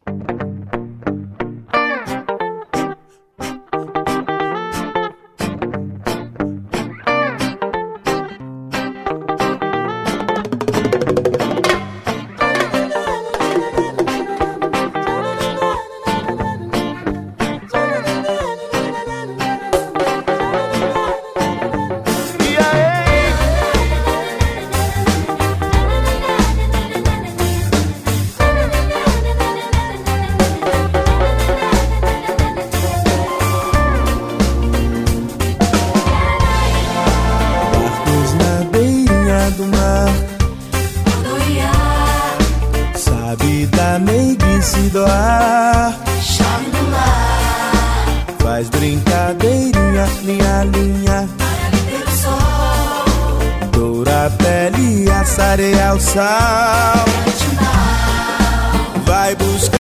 Do mar, sabe da meiguice doar, chove no mar, faz brincadeirinha, linha, pelo sol, doura a pele, assareia o sal, vai buscar